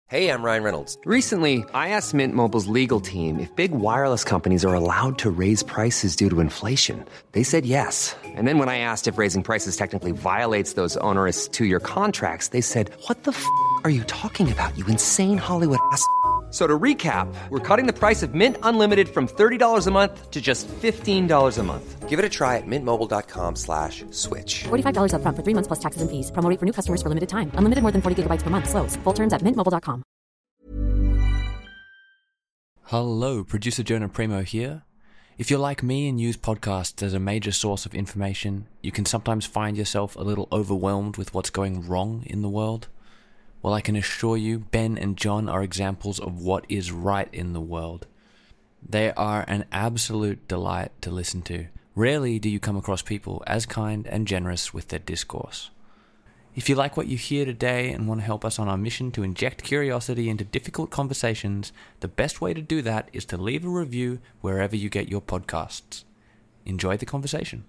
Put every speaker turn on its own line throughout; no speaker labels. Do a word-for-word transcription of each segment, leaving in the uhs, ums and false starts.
Hey, I'm Ryan Reynolds.
Recently, I asked Mint Mobile's legal team if big wireless companies are allowed to raise prices due to inflation. They said yes. And then when I asked if raising prices technically violates those onerous two-year contracts, they said, "What the f*** are you talking about, you insane Hollywood ass f- So to recap, we're cutting the price of Mint Unlimited from thirty dollars a month to just fifteen dollars a month.
Give it a try at mintmobile.com slash switch.
forty-five dollars up front for three months plus taxes and fees. Promo rate for new customers for limited time. Unlimited more than forty gigabytes per month. Slows full terms at mint mobile dot com.
Hello, producer Jonah Primo here. If you're like me and use podcasts as a major source of information, you can sometimes find yourself a little overwhelmed with what's going wrong in the world. Well, I can assure you, Ben and John are examples of what is right in the world. They are an absolute delight to listen to. Rarely do you come across people as kind and generous with their discourse. If you like what you hear today and want to help us on our mission to inject curiosity into difficult conversations, the best way to do that is to leave a review wherever you get your podcasts. Enjoy the conversation.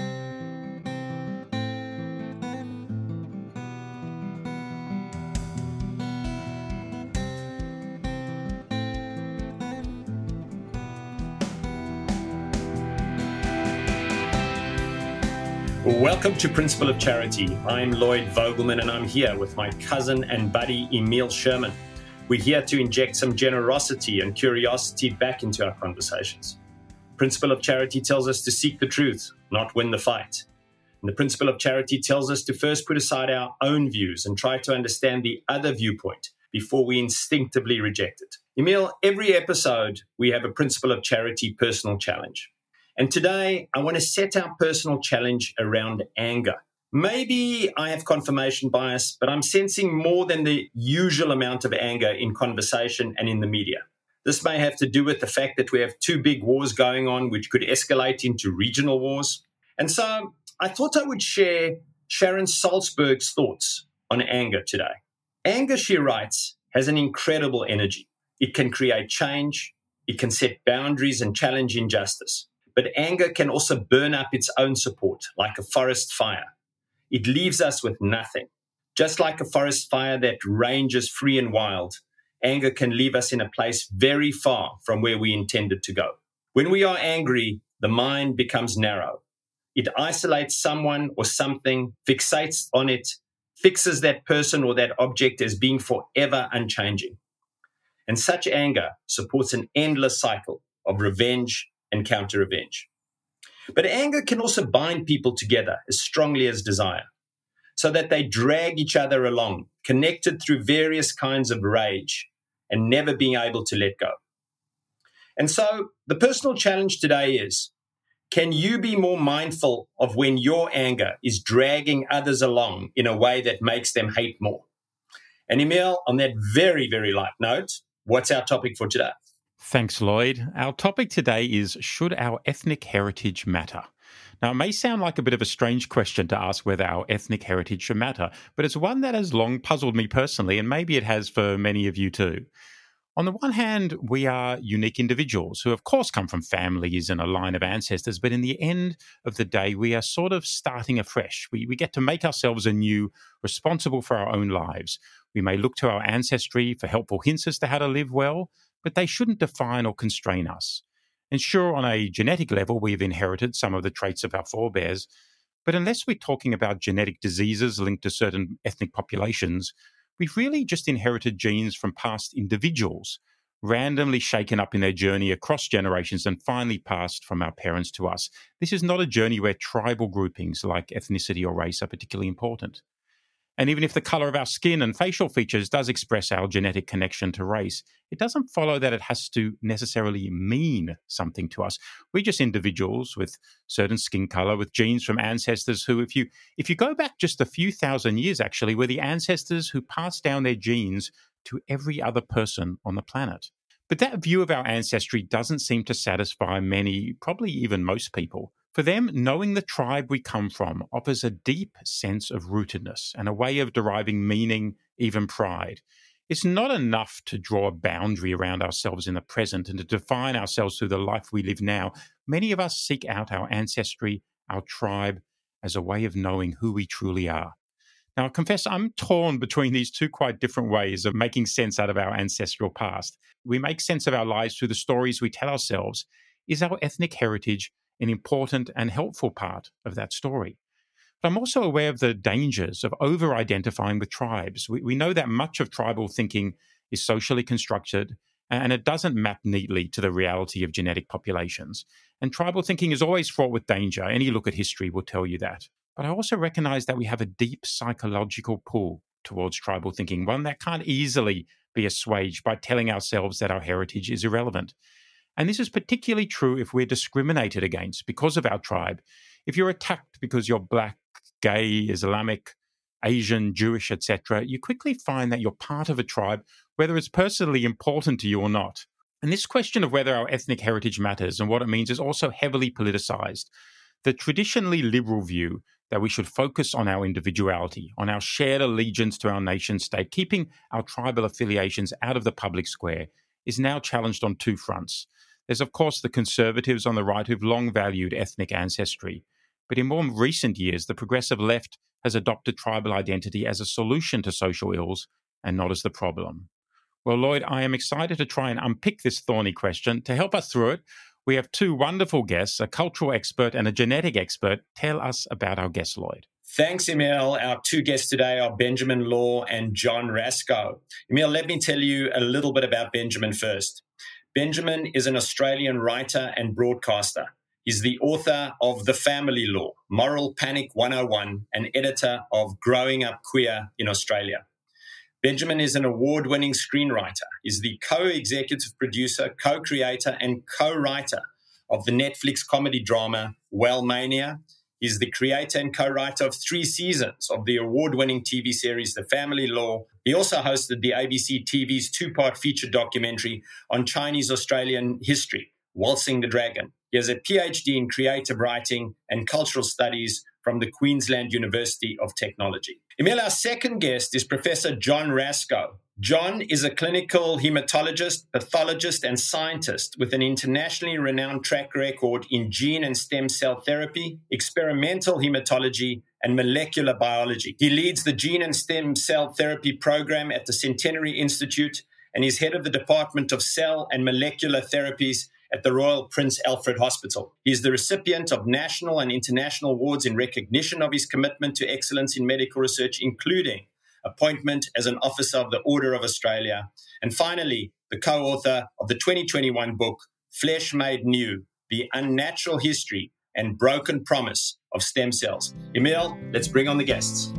Welcome to Principle of Charity. I'm Lloyd Vogelman and I'm here with my cousin and buddy Emil Sherman. We're here to inject some generosity and curiosity back into our conversations. Principle of Charity tells us to seek the truth, not win the fight. And the Principle of Charity tells us to first put aside our own views and try to understand the other viewpoint before we instinctively reject it. Emil, every episode we have a Principle of Charity personal challenge. And today, I want to set our personal challenge around anger. Maybe I have confirmation bias, but I'm sensing more than the usual amount of anger in conversation and in the media. This may have to do with the fact that we have two big wars going on, which could escalate into regional wars. And so I thought I would share Sharon Salzberg's thoughts on anger today. Anger, she writes, has an incredible energy. It can create change. It can set boundaries and challenge injustice. But anger can also burn up its own support, like a forest fire. It leaves us with nothing. Just like a forest fire that ranges free and wild, anger can leave us in a place very far from where we intended to go. When we are angry, the mind becomes narrow. It isolates someone or something, fixates on it, fixes that person or that object as being forever unchanging. And such anger supports an endless cycle of revenge and counter-revenge. But anger can also bind people together as strongly as desire, so that they drag each other along, connected through various kinds of rage and never being able to let go. And so the personal challenge today is, can you be more mindful of when your anger is dragging others along in a way that makes them hate more? And Emil, on that very, very light note, what's our topic for today?
Thanks, Lloyd. Our topic today is, should our ethnic heritage matter? Now, it may sound like a bit of a strange question to ask whether our ethnic heritage should matter, but it's one that has long puzzled me personally, and maybe it has for many of you too. On the one hand, we are unique individuals who, of course, come from families and a line of ancestors, but in the end of the day, we are sort of starting afresh. We, we get to make ourselves anew, responsible for our own lives. We may look to our ancestry for helpful hints as to how to live well, but they shouldn't define or constrain us. And sure, on a genetic level, we've inherited some of the traits of our forebears, but unless we're talking about genetic diseases linked to certain ethnic populations, we've really just inherited genes from past individuals, randomly shaken up in their journey across generations and finally passed from our parents to us. This is not a journey where tribal groupings like ethnicity or race are particularly important. And even if the color of our skin and facial features does express our genetic connection to race, it doesn't follow that it has to necessarily mean something to us. We're just individuals with certain skin color, with genes from ancestors who, if you if you go back just a few thousand years, actually, were the ancestors who passed down their genes to every other person on the planet. But that view of our ancestry doesn't seem to satisfy many, probably even most people. For them, knowing the tribe we come from offers a deep sense of rootedness and a way of deriving meaning, even pride. It's not enough to draw a boundary around ourselves in the present and to define ourselves through the life we live now. Many of us seek out our ancestry, our tribe, as a way of knowing who we truly are. Now, I confess I'm torn between these two quite different ways of making sense out of our ancestral past. We make sense of our lives through the stories we tell ourselves. Is our ethnic heritage an important and helpful part of that story? But I'm also aware of the dangers of over-identifying with tribes. We, we know that much of tribal thinking is socially constructed, and it doesn't map neatly to the reality of genetic populations. And tribal thinking is always fraught with danger. Any look at history will tell you that. But I also recognize that we have a deep psychological pull towards tribal thinking, one that can't easily be assuaged by telling ourselves that our heritage is irrelevant. And this is particularly true if we're discriminated against because of our tribe. If you're attacked because you're Black, gay, Islamic, Asian, Jewish, et cetera, you quickly find that you're part of a tribe, whether it's personally important to you or not. And this question of whether our ethnic heritage matters and what it means is also heavily politicized. The traditionally liberal view that we should focus on our individuality, on our shared allegiance to our nation state, keeping our tribal affiliations out of the public square, is now challenged on two fronts. There's, of course, the conservatives on the right who've long valued ethnic ancestry. But in more recent years, the progressive left has adopted tribal identity as a solution to social ills and not as the problem. Well, Lloyd, I am excited to try and unpick this thorny question. To help us through it, we have two wonderful guests, a cultural expert and a genetic expert. Tell us about our guests, Lloyd.
Thanks, Emil. Our two guests today are Benjamin Law and John Raskow. Emil, let me tell you a little bit about Benjamin first. Benjamin is an Australian writer and broadcaster. He's the author of The Family Law, Moral Panic one oh one, and editor of Growing Up Queer in Australia. Benjamin is an award-winning screenwriter. He's the co-executive producer, co-creator, and co-writer of the Netflix comedy drama Wellmania. He's the creator and co-writer of three seasons of the award-winning T V series The Family Law. He also hosted the A B C T V's two-part feature documentary on Chinese-Australian history, Waltzing the Dragon. He has a P H D in creative writing and cultural studies from the Queensland University of Technology. Emil, our second guest is Professor John Raskow. John is a clinical hematologist, pathologist, and scientist with an internationally renowned track record in gene and stem cell therapy, experimental hematology, and molecular biology. He leads the Gene and Stem Cell Therapy program at the Centenary Institute and is head of the Department of Cell and Molecular Therapies at the Royal Prince Alfred Hospital. He is the recipient of national and international awards in recognition of his commitment to excellence in medical research, including appointment as an Officer of the Order of Australia. And finally, the co-author of the twenty twenty-one book, Flesh Made New, The Unnatural History and Broken Promise of Stem Cells. Emil, let's bring on the guests.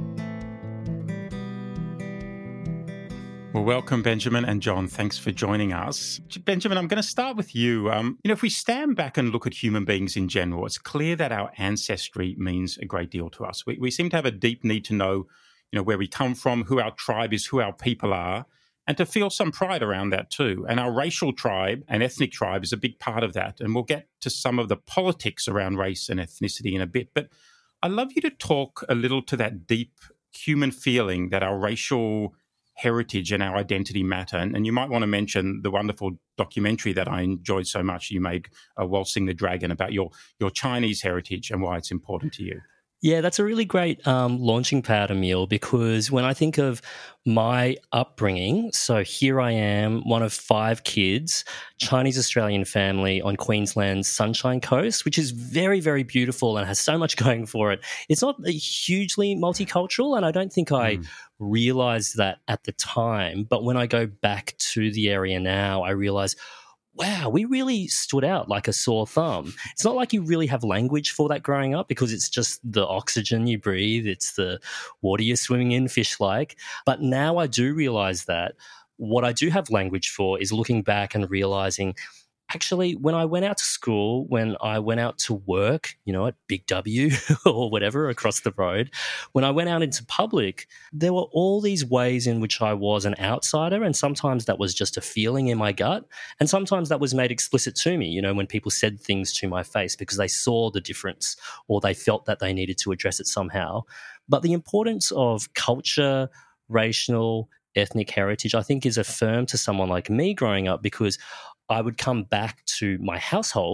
Well, welcome, Benjamin and John. Thanks for joining us. Benjamin, I'm going to start with you. Um, you know, if we stand back and look at human beings in general, it's clear that our ancestry means a great deal to us. We, we seem to have a deep need to know, you know, where we come from, who our tribe is, who our people are, and to feel some pride around that too. And our racial tribe and ethnic tribe is a big part of that. And we'll get to some of the politics around race and ethnicity in a bit. But I'd love you to talk a little to that deep human feeling that our racial heritage and our identity matter. And, and you might want to mention the wonderful documentary that I enjoyed so much you made, uh, Waltzing the Dragon, about your, your Chinese heritage and why it's important to you.
Yeah, that's a really great um, launching pad, Emil, because when I think of my upbringing, so here I am, one of five kids, Chinese-Australian family on Queensland's Sunshine Coast, which is very, very beautiful and has so much going for it. It's not hugely multicultural, and I don't think I mm. realised that at the time. But when I go back to the area now, I realise, wow, we really stood out like a sore thumb. It's not like you really have language for that growing up because it's just the oxygen you breathe, it's the water you're swimming in, fish-like. But now I do realise that what I do have language for is looking back and realising, actually, when I went out to school, when I went out to work, you know, at Big W or whatever across the road, when I went out into public, there were all these ways in which I was an outsider, and sometimes that was just a feeling in my gut, and sometimes that was made explicit to me, you know, when people said things to my face because they saw the difference or they felt that they needed to address it somehow. But the importance of culture, racial, ethnic heritage, I think, is affirmed to someone like me growing up because I would come back to my household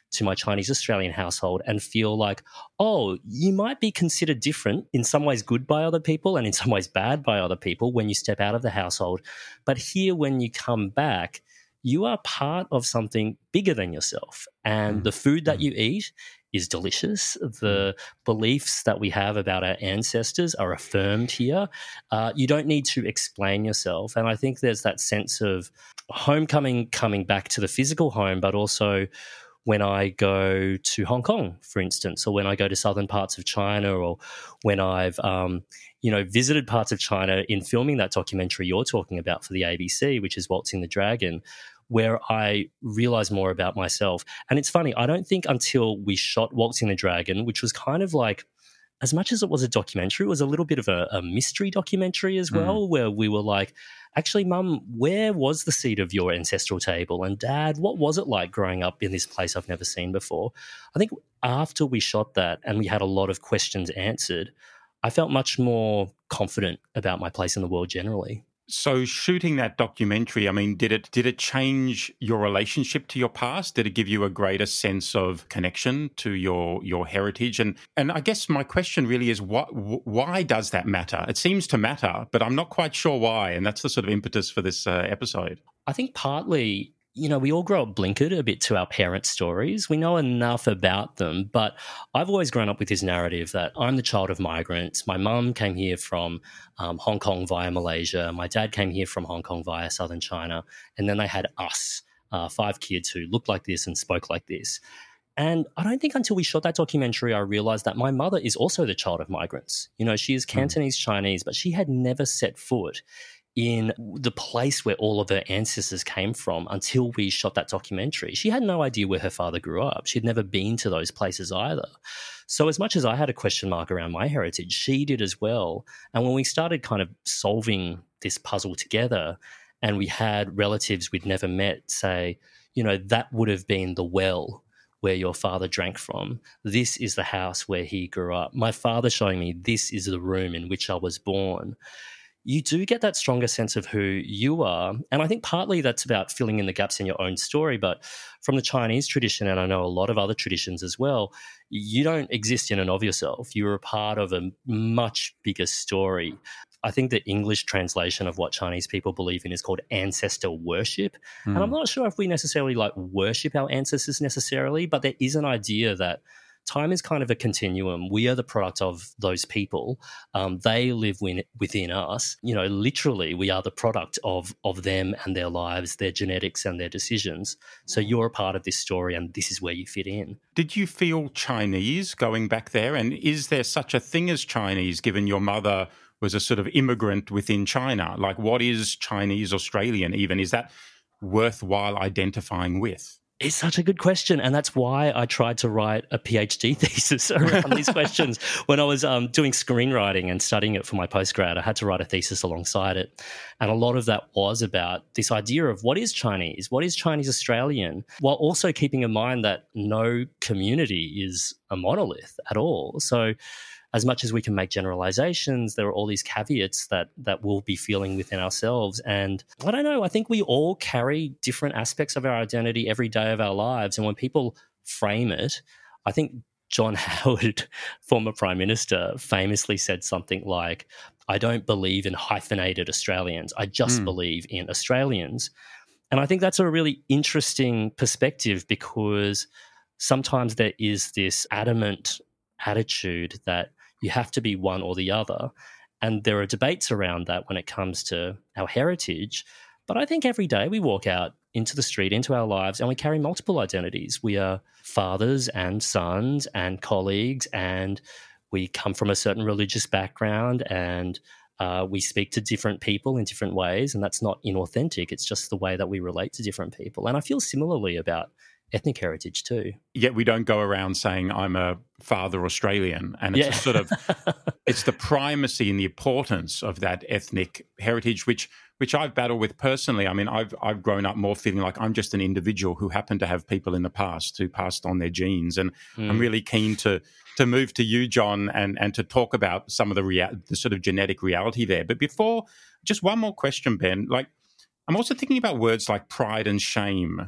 to my Chinese Australian household and feel like, oh, you might be considered different, in some ways good by other people and in some ways bad by other people when you step out of the household. But here, when you come back, you are part of something bigger than yourself. And mm. the food that you eat is delicious. The beliefs that we have about our ancestors are affirmed here. Uh, you don't need to explain yourself. And I think there's that sense of homecoming coming back to the physical home, but also when I go to Hong Kong, for instance, or when I go to southern parts of China, or when I've, um, you know, visited parts of China in filming that documentary you're talking about for the A B C, which is Waltzing the Dragon, where I realised more about myself. And it's funny, I don't think until we shot Waltzing the Dragon, which was kind of like, as much as it was a documentary, it was a little bit of a, a mystery documentary as well, mm. where we were like, actually, Mum, where was the seat of your ancestral table? And Dad, what was it like growing up in this place I've never seen before? I think after we shot that and we had a lot of questions answered, I felt much more confident about my place in the world generally.
So shooting that documentary, I mean, did it did it change your relationship to your past? Did it give you a greater sense of connection to your your heritage? And and I guess my question really is, what why does that matter? It seems to matter, but I'm not quite sure why. And that's the sort of impetus for this uh, episode.
I think partly, you know, we all grow up blinkered a bit to our parents' stories. We know enough about them, but I've always grown up with this narrative that I'm the child of migrants. My mum came here from um, Hong Kong via Malaysia. My dad came here from Hong Kong via southern China. And then they had us, uh, five kids who looked like this and spoke like this. And I don't think until we shot that documentary, I realised that my mother is also the child of migrants. You know, she is Cantonese Chinese, but she had never set foot in the place where all of her ancestors came from until we shot that documentary. She had no idea where her father grew up. She'd never been to those places either. So as much as I had a question mark around my heritage, she did as well. And when we started kind of solving this puzzle together and we had relatives we'd never met say, you know, that would have been the well where your father drank from. This is the house where he grew up. My father showing me this is the room in which I was born. You do get that stronger sense of who you are. And I think partly that's about filling in the gaps in your own story. But from the Chinese tradition, and I know a lot of other traditions as well, you don't exist in and of yourself. You're a part of a much bigger story. I think the English translation of what Chinese people believe in is called ancestor worship. Mm. And I'm not sure if we necessarily like worship our ancestors necessarily, but there is an idea that time is kind of a continuum. We are the product of those people. Um, they live win- within us. You know, literally, we are the product of of them and their lives, their genetics and their decisions. So you're a part of this story and this is where you fit in.
Did you feel Chinese going back there? And is there such a thing as Chinese, given your mother was a sort of immigrant within China? Like, what is Chinese Australian even? Is that worthwhile identifying with?
It's such a good question, and that's why I tried to write a PhD thesis around these questions. When I was um, doing screenwriting and studying it for my postgrad, I had to write a thesis alongside it. And a lot of that was about this idea of what is Chinese, what is Chinese Australian, while also keeping in mind that no community is a monolith at all. So as much as we can make generalizations, there are all these caveats that that we'll be feeling within ourselves. And I don't know, I think we all carry different aspects of our identity every day of our lives. And when people frame it, I think John Howard, former Prime Minister, famously said something like, I don't believe in hyphenated Australians. I just mm. believe in Australians. And I think that's a really interesting perspective because sometimes there is this adamant attitude that you have to be one or the other. And there are debates around that when it comes to our heritage. But I think every day we walk out into the street, into our lives, and we carry multiple identities. We are fathers and sons and colleagues, and we come from a certain religious background, and uh, we speak to different people in different ways. And that's not inauthentic. It's just the way that we relate to different people. And I feel similarly about ethnic heritage too.
Yet we don't go around saying I'm a father Australian, and it's
yeah.
sort of it's the primacy and the importance of that ethnic heritage, which which I've battled with personally. I mean, I've I've grown up more feeling like I'm just an individual who happened to have people in the past who passed on their genes, and mm. I'm really keen to to move to you, John, and and to talk about some of the rea- the sort of genetic reality there. But before, just one more question, Ben. Like, I'm also thinking about words like pride and shame.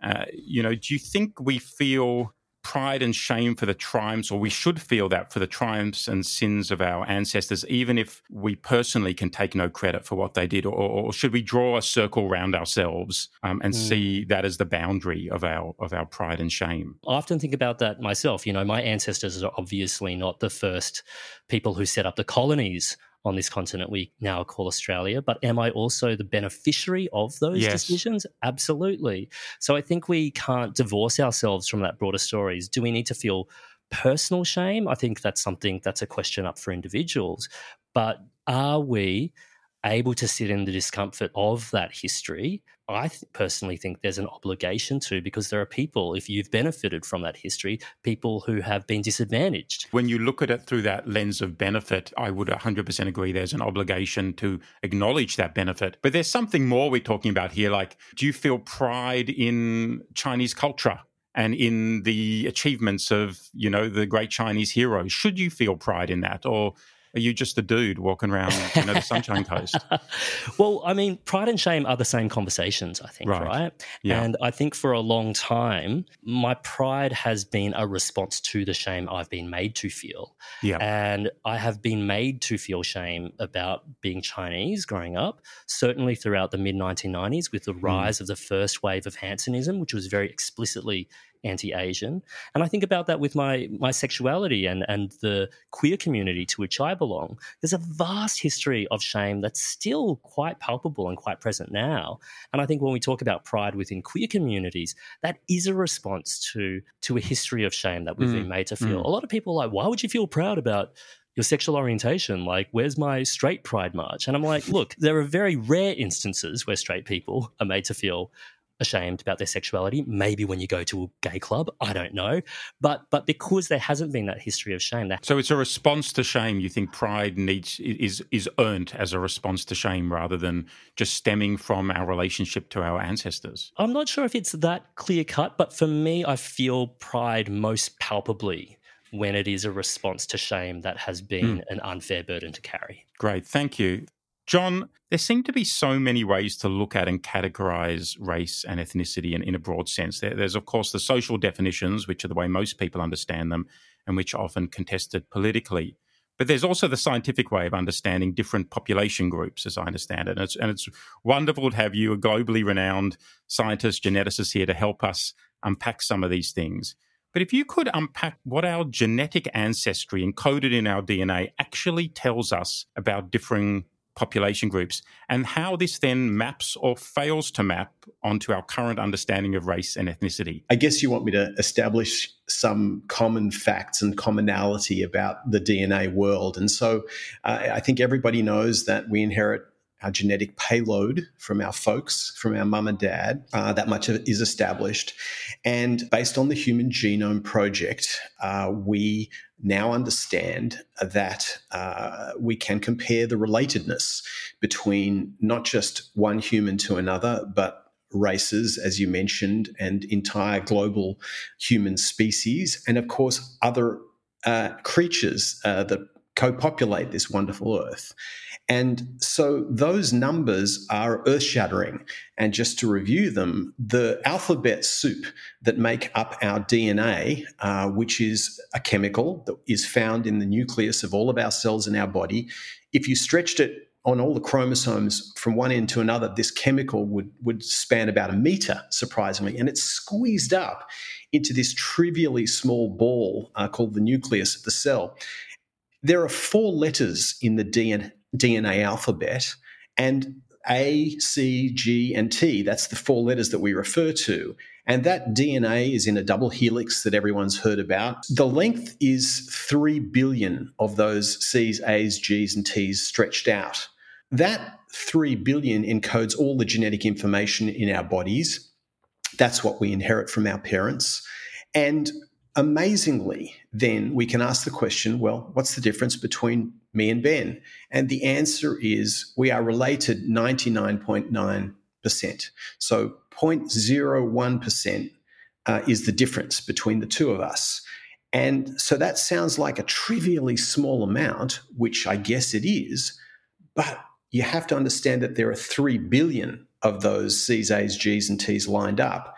Uh, you know, do you think we feel pride and shame for the triumphs, or we should feel that for the triumphs and sins of our ancestors, even if we personally can take no credit for what they did? Or, or should we draw a circle around ourselves um, and mm. see that as the boundary of our of our pride and shame?
I often think about that myself. You know, my ancestors are obviously not the first people who set up the colonies on this continent we now call Australia, but am I also the beneficiary of those
yes.
decisions? Absolutely. So I think we can't divorce ourselves from that broader stories. Do we need to feel personal shame? I think that's something that's a question up for individuals. But are we able to sit in the discomfort of that history? I th- personally think there's an obligation to, because there are people, if you've benefited from that history, people who have been disadvantaged.
When you look at it through that lens of benefit, I would one hundred percent agree there's an obligation to acknowledge that benefit. But there's something more we're talking about here, like, do you feel pride in Chinese culture and in the achievements of, you know, the great Chinese heroes? Should you feel pride in that? Or are you just a dude walking around, you know, the Sunshine Coast?
Well, I mean, pride and shame are the same conversations, I think, right? right?
Yeah.
And I think for a long time, my pride has been a response to the shame I've been made to feel.
Yeah.
And I have been made to feel shame about being Chinese growing up, certainly throughout the mid nineteen nineties with the rise mm. of the first wave of Hansenism, which was very explicitly anti-Asian. And I think about that with my my sexuality and, and the queer community to which I belong. There's a vast history of shame that's still quite palpable and quite present now. And I think when we talk about pride within queer communities, that is a response to, to a history of shame that we've mm. been made to feel. Mm. A lot of people are like, why would you feel proud about your sexual orientation? Like, where's my straight pride march? And I'm like, look, there are very rare instances where straight people are made to feel ashamed about their sexuality. Maybe when you go to a gay club, I don't know. But but because there hasn't been that history of shame. That
so it's a response to shame. You think pride needs is is earned as a response to shame rather than just stemming from our relationship to our ancestors?
I'm not sure if it's that clear cut, but for me, I feel pride most palpably when it is a response to shame that has been mm. an unfair burden to carry.
Great, thank you. John, there seem to be so many ways to look at and categorize race and ethnicity in, in a broad sense. There, there's, of course, the social definitions, which are the way most people understand them and which are often contested politically. But there's also the scientific way of understanding different population groups, as I understand it. And it's, and it's wonderful to have you, a globally renowned scientist, geneticist, here to help us unpack some of these things. But if you could unpack what our genetic ancestry encoded in our D N A actually tells us about differing population groups and how this then maps or fails to map onto our current understanding of race and ethnicity.
I guess you want me to establish some common facts and commonality about the D N A world. And so uh, I think everybody knows that we inherit our genetic payload from our folks, from our mum and dad. Uh, that much of it is established. And based on the Human Genome Project, uh, we now understand that uh, we can compare the relatedness between not just one human to another, but races, as you mentioned, and entire global human species, and of course other uh, creatures uh, that co-populate this wonderful Earth. And so those numbers are earth-shattering. And just to review them, the alphabet soup that make up our D N A, uh, which is a chemical that is found in the nucleus of all of our cells in our body, if you stretched it on all the chromosomes from one end to another, this chemical would, would span about a meter, surprisingly, and it's squeezed up into this trivially small ball uh, called the nucleus of the cell. There are four letters in the D N A D N A alphabet, and A, C, G, and T, that's the four letters that we refer to. And that D N A is in a double helix that everyone's heard about. The length is three billion of those C's, A's, G's, and T's stretched out. That three billion encodes all the genetic information in our bodies. That's what we inherit from our parents. And amazingly, then we can ask the question, well, what's the difference between me and Ben? And the answer is we are related ninety-nine point nine percent. So zero point zero one percent uh, is the difference between the two of us. And so that sounds like a trivially small amount, which I guess it is, but you have to understand that there are three billion of those C's, A's, G's, and T's lined up.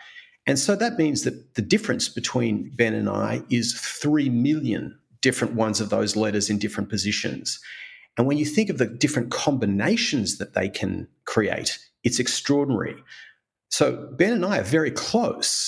And so that means that the difference between Ben and I is three million different ones of those letters in different positions. And when you think of the different combinations that they can create, it's extraordinary. So Ben and I are very close.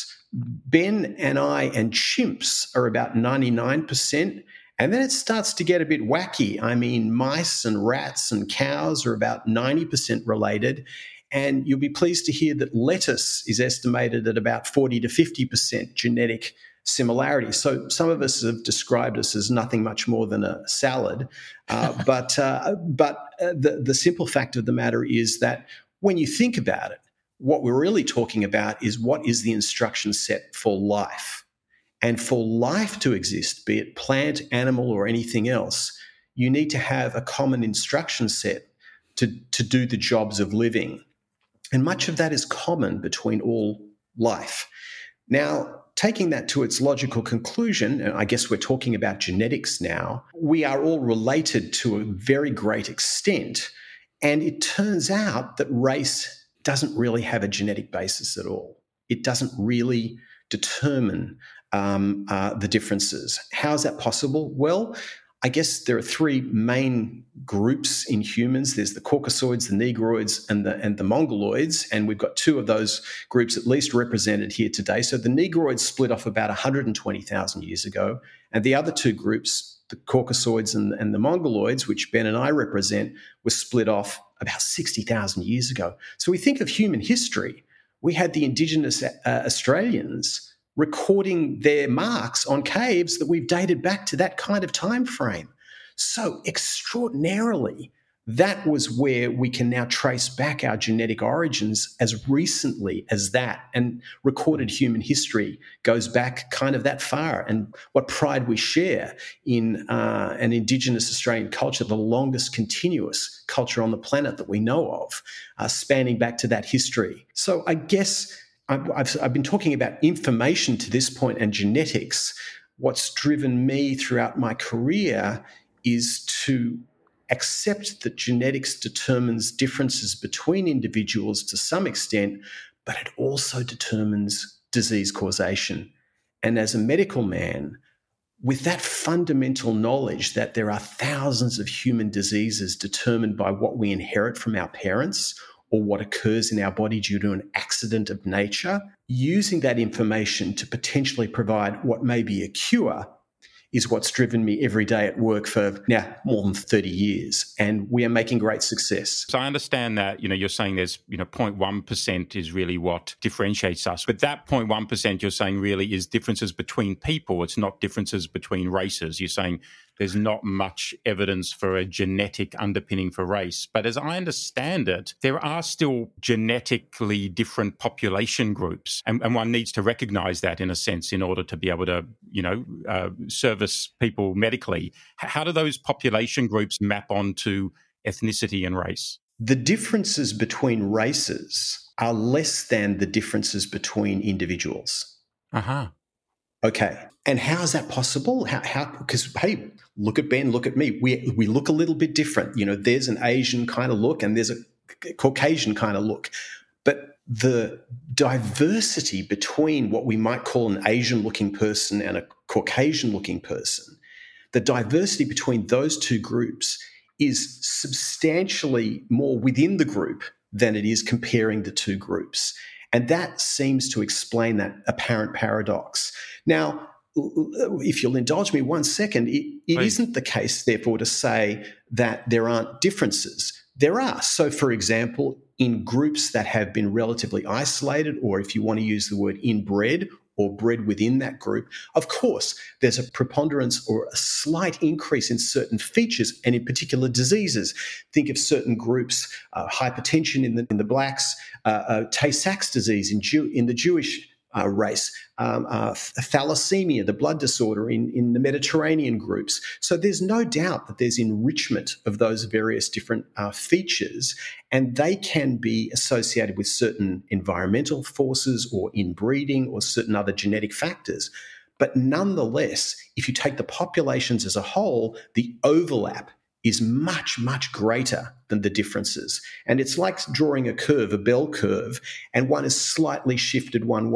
Ben and I and chimps are about ninety-nine percent. And then it starts to get a bit wacky. I mean, mice and rats and cows are about ninety percent related. And you'll be pleased to hear that lettuce is estimated at about forty to fifty percent genetic similarity. So some of us have described us as nothing much more than a salad. Uh, but uh, but uh, the, the simple fact of the matter is that when you think about it, what we're really talking about is what is the instruction set for life. And for life to exist, be it plant, animal, or anything else, you need to have a common instruction set to, to do the jobs of living. And much of that is common between all life. Now, taking that to its logical conclusion, and I guess we're talking about genetics now, we are all related to a very great extent. And it turns out that race doesn't really have a genetic basis at all. It doesn't really determine um, uh, the differences. How is that possible? Well, I guess there are three main groups in humans. There's the Caucasoids, the Negroids, and the, and the Mongoloids. And we've got two of those groups at least represented here today. So the Negroids split off about one hundred twenty thousand years ago. And the other two groups, the Caucasoids and, and the Mongoloids, which Ben and I represent, were split off about sixty thousand years ago. So we think of human history. We had the indigenous uh, Australians recording their marks on caves that we've dated back to that kind of time frame. So extraordinarily, that was where we can now trace back our genetic origins as recently as that. And recorded human history goes back kind of that far. And what pride we share in uh, an Indigenous Australian culture, the longest continuous culture on the planet that we know of, uh, spanning back to that history. So I guess I've, I've been talking about information to this point and genetics. What's driven me throughout my career is to accept that genetics determines differences between individuals to some extent, but it also determines disease causation. And as a medical man, with that fundamental knowledge that there are thousands of human diseases determined by what we inherit from our parents or what occurs in our body due to an accident of nature, using that information to potentially provide what may be a cure is what's driven me every day at work for now more than thirty years. And we are making great success.
So I understand that, you know, you're saying there's, you know, zero point one percent is really what differentiates us. But that zero point one percent you're saying really is differences between people. It's not differences between races. You're saying there's not much evidence for a genetic underpinning for race. But as I understand it, there are still genetically different population groups. And, and one needs to recognize that in a sense in order to be able to, you know, uh, service people medically. How do those population groups map onto ethnicity and race?
The differences between races are less than the differences between individuals.
Uh-huh.
Okay. And how is that possible? How, how, because, hey, look at Ben, look at me. We, we look a little bit different. You know, there's an Asian kind of look and there's a Caucasian kind of look. But the diversity between what we might call an Asian-looking person and a Caucasian-looking person, the diversity between those two groups is substantially more within the group than it is comparing the two groups. And that seems to explain that apparent paradox. Now, if you'll indulge me one second, it, it isn't the case, therefore, to say that there aren't differences. There are. So, for example, in groups that have been relatively isolated, or if you want to use the word inbred, or bred within that group, of course, there's a preponderance or a slight increase in certain features and in particular diseases. Think of certain groups, uh, hypertension in the in the blacks, uh, uh, Tay-Sachs disease in, Jew, in the Jewish uh, race, um, uh, thalassemia, the blood disorder in, in the Mediterranean groups. So there's no doubt that there's enrichment of those various different uh, features, and they can be associated with certain environmental forces or inbreeding or certain other genetic factors. But nonetheless, if you take the populations as a whole, the overlap is much, much greater than the differences. And it's like drawing a curve, a bell curve, and one is slightly shifted one way.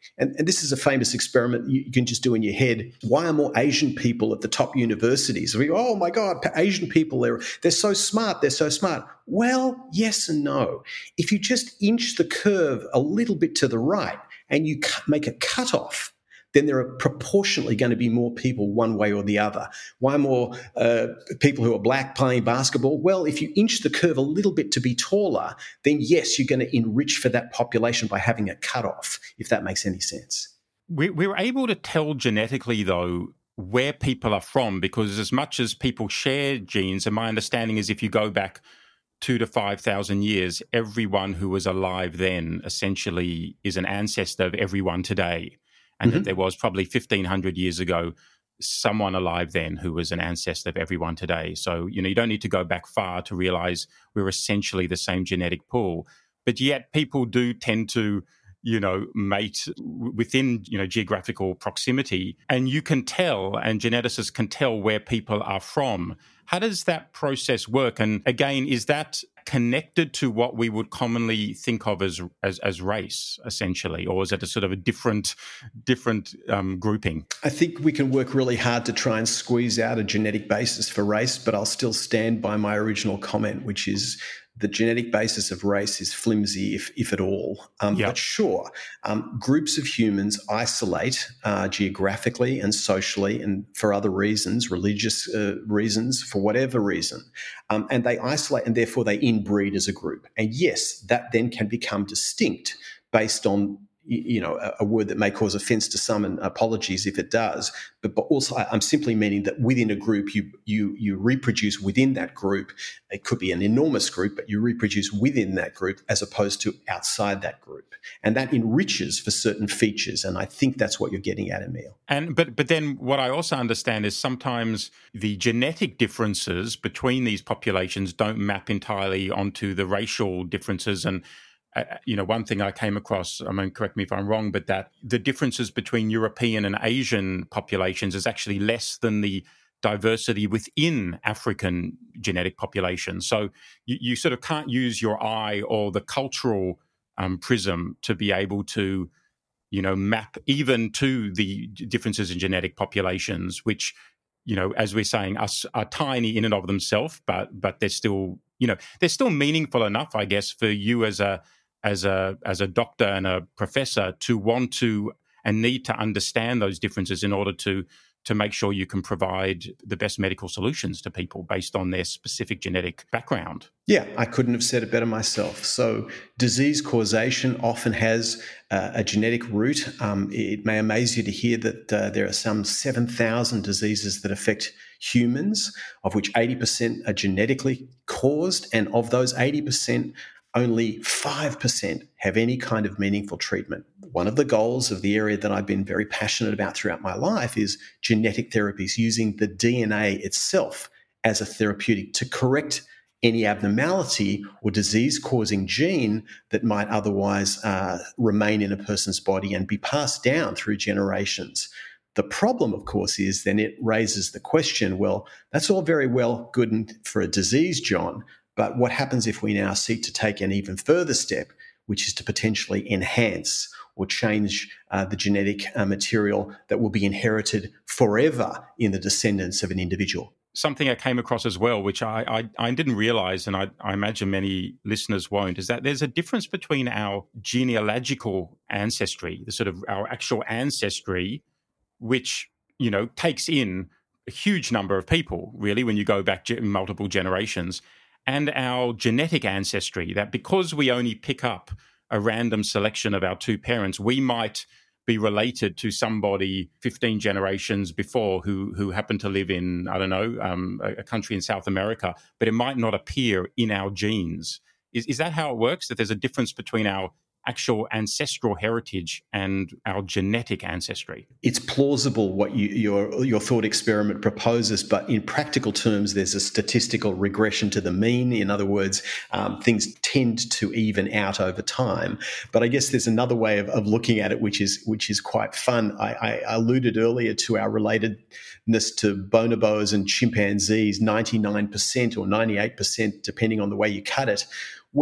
And, and this is a famous experiment you, you can just do in your head. Why are more Asian people at the top universities? We go, oh my God, Asian people, they're, they're so smart, they're so smart. Well, yes and no. If you just inch the curve a little bit to the right and you make a cutoff, then there are proportionately going to be more people one way or the other. Why more uh, people who are black playing basketball? Well, if you inch the curve a little bit to be taller, then yes, you're going to enrich for that population by having a cutoff, if that makes any sense.
We, we're able to tell genetically, though, where people are from, because as much as people share genes, and my understanding is if you go back two to five thousand years, everyone who was alive then essentially is an ancestor of everyone today. And mm-hmm. that there was probably fifteen hundred years ago someone alive then who was an ancestor of everyone today. So, you know, you don't need to go back far to realize we're essentially the same genetic pool. But yet people do tend to, you know, mate within, you know, geographical proximity. And you can tell, and geneticists can tell where people are from. How does that process work? And again, is that connected to what we would commonly think of as as, as race, essentially, or is it a sort of a different different um, grouping?
I think we can work really hard to try and squeeze out a genetic basis for race, but I'll still stand by my original comment, which is the genetic basis of race is flimsy, if if at all. Um, yep. But sure, um, groups of humans isolate uh, geographically and socially and for other reasons, religious uh, reasons, for whatever reason. Um, and they isolate and therefore they inbreed as a group. And yes, that then can become distinct based on, you know, a, a word that may cause offence to some, and apologies if it does. But, but also I'm simply meaning that within a group, you you you reproduce within that group. It could be an enormous group, but you reproduce within that group as opposed to outside that group. And that enriches for certain features. And I think that's what you're getting at, Emil. And
but but then what I also understand is sometimes the genetic differences between these populations don't map entirely onto the racial differences. And Uh, you know, one thing I came across, I mean, correct me if I'm wrong, but that the differences between European and Asian populations is actually less than the diversity within African genetic populations. So you, you sort of can't use your eye or the cultural um, prism to be able to, you know, map even to the differences in genetic populations, which, you know, as we're saying, us are tiny in and of themselves, but but they're still, you know, they're still meaningful enough, I guess, for you as a as a as a doctor and a professor to want to and need to understand those differences in order to to make sure you can provide the best medical solutions to people based on their specific genetic background.
Yeah, I couldn't have said it better myself. So disease causation often has uh, a genetic root. Um, it may amaze you to hear that uh, there are some seven thousand diseases that affect humans, of which eighty percent are genetically caused. And of those eighty percent, only five percent have any kind of meaningful treatment. One of the goals of the area that I've been very passionate about throughout my life is genetic therapies, using the D N A itself as a therapeutic to correct any abnormality or disease-causing gene that might otherwise uh, remain in a person's body and be passed down through generations. The problem, of course, is then it raises the question, well, that's all very well good for a disease, John, but what happens if we now seek to take an even further step, which is to potentially enhance or change uh, the genetic uh, material that will be inherited forever in the descendants of an individual?
Something I came across as well, which I I, I didn't realize, and I, I imagine many listeners won't, is that there's a difference between our genealogical ancestry, the sort of our actual ancestry, which, you know, takes in a huge number of people, really, when you go back ge- multiple generations, and our genetic ancestry, that because we only pick up a random selection of our two parents, we might be related to somebody fifteen generations before who who happened to live in, I don't know, um, a, a country in South America, but it might not appear in our genes. Is, is that how it works, that there's a difference between our actual ancestral heritage and our genetic ancestry?
It's plausible what you, your your thought experiment proposes, but in practical terms, there's a statistical regression to the mean. In other words, um, things tend to even out over time. But I guess there's another way of, of looking at it, which is which is quite fun. I, I alluded earlier to our relatedness to bonobos and chimpanzees, ninety-nine percent or ninety-eight percent, depending on the way you cut it. Well,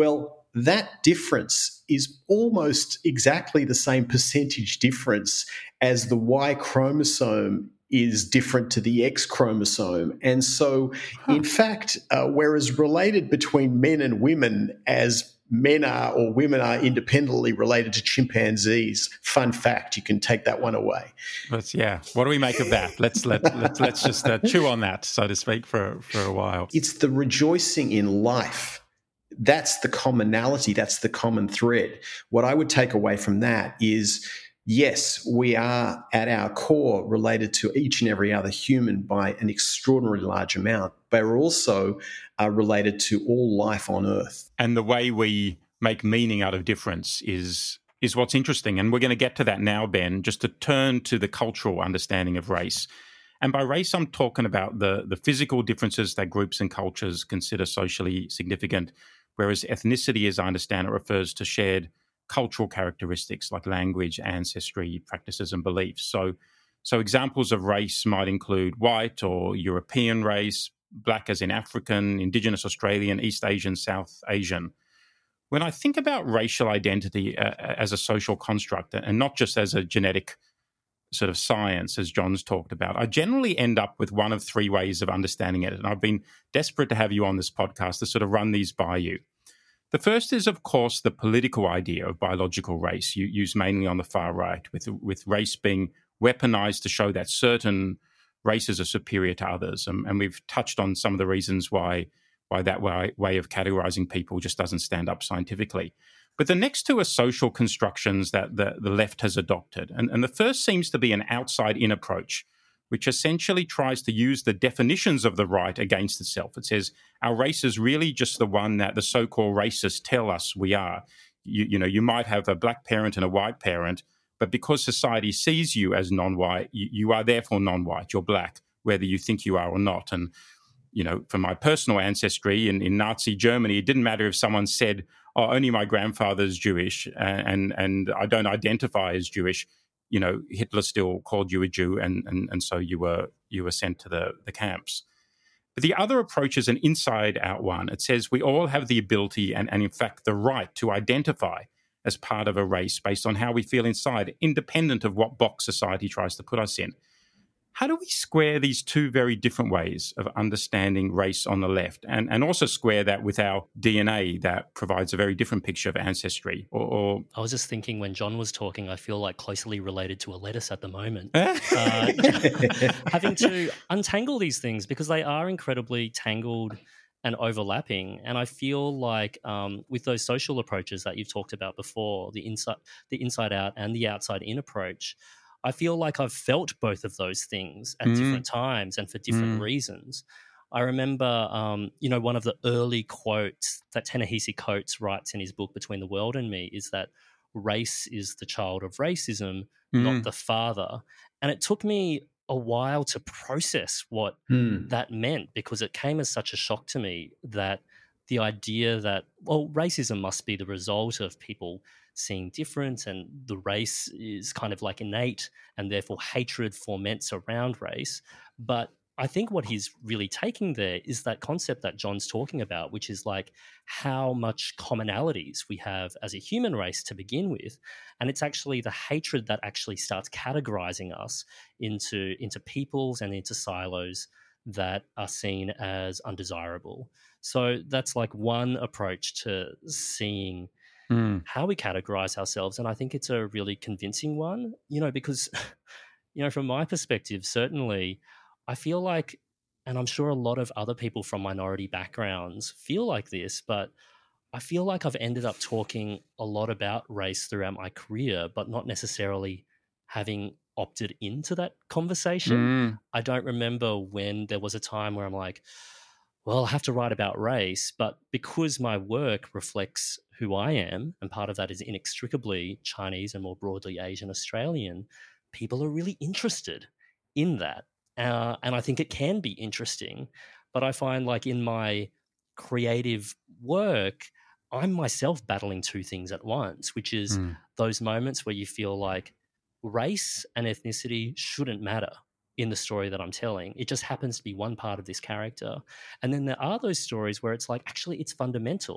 that difference is almost exactly the same percentage difference as the Y chromosome is different to the X chromosome. And so, huh. in fact, uh, whereas related between men and women as men are or women are independently related to chimpanzees, fun fact, you can take that one away.
Let's, yeah. What do we make of that? Let's let, let's let's just uh, chew on that, so to speak, for for a while.
It's the rejoicing in life. That's the commonality. That's the common thread. What I would take away from that is, yes, we are at our core related to each and every other human by an extraordinarily large amount, but we're also uh, related to all life on Earth.
And the way we make meaning out of difference is is what's interesting. And we're going to get to that now, Ben, just to turn to the cultural understanding of race. And by race, I'm talking about the, the physical differences that groups and cultures consider socially significant, whereas ethnicity, as I understand it, refers to shared cultural characteristics like language, ancestry, practices, and beliefs. So, so examples of race might include white or European race, black as in African, Indigenous Australian, East Asian, South Asian. When I think about racial identity uh, as a social construct and not just as a genetic sort of science, as John's talked about, I generally end up with one of three ways of understanding it. And I've been desperate to have you on this podcast to sort of run these by you. The first is, of course, the political idea of biological race, used mainly on the far right, with, with race being weaponized to show that certain races are superior to others. And, and we've touched on some of the reasons why, why that way, way of categorizing people just doesn't stand up scientifically. But the next two are social constructions that the, the left has adopted. And, and the first seems to be an outside-in approach, which essentially tries to use the definitions of the right against itself. It says, our race is really just the one that the so-called racists tell us we are. You, you know, you might have a black parent and a white parent, but because society sees you as non-white, you, you are therefore non-white. You're black, whether you think you are or not. And, you know, from my personal ancestry in, in Nazi Germany, it didn't matter if someone said, oh, only my grandfather's Jewish and, and I don't identify as Jewish. You know, Hitler still called you a Jew, and and, and so you were you were sent to the, the camps. But the other approach is an inside-out one. It says we all have the ability and, and, in fact, the right to identify as part of a race based on how we feel inside, independent of what box society tries to put us in. How do we square these two very different ways of understanding race on the left, and, and also square that with our D N A that provides a very different picture of ancestry? Or, or...
I was just thinking when John was talking, I feel like closely related to a lettuce at the moment. uh, having to untangle these things because they are incredibly tangled and overlapping. And I feel like um, with those social approaches that you've talked about before, the inside, the inside out and the outside in approach, I feel like I've felt both of those things at mm. different times and for different mm. reasons. I remember, um, you know, one of the early quotes that Ta-Nehisi Coates writes in his book Between the World and Me is that race is the child of racism, mm. not the father. And it took me a while to process what mm. that meant because it came as such a shock to me that the idea that, well, racism must be the result of people seeing different and the race is kind of like innate and therefore hatred foments around race. But I think what he's really taking there is that concept that John's talking about, which is like how much commonalities we have as a human race to begin with. And it's actually the hatred that actually starts categorizing us into, into peoples and into silos that are seen as undesirable. So that's like one approach to seeing Mm. how we categorize ourselves. And I think it's a really convincing one, you know, because, you know, from my perspective, certainly I feel like, and I'm sure a lot of other people from minority backgrounds feel like this, but I feel like I've ended up talking a lot about race throughout my career, but not necessarily having opted into that conversation. Mm. I don't remember when there was a time where I'm like, well, I have to write about race, but because my work reflects who I am, and part of that is inextricably Chinese and more broadly Asian Australian, people are really interested in that. Uh, and I think it can be interesting, but I find like in my creative work, I'm myself battling two things at once, which is mm. those moments where you feel like race and ethnicity shouldn't matter in the story that I'm telling. It just happens to be one part of this character. And then there are those stories where it's like, actually, it's fundamental.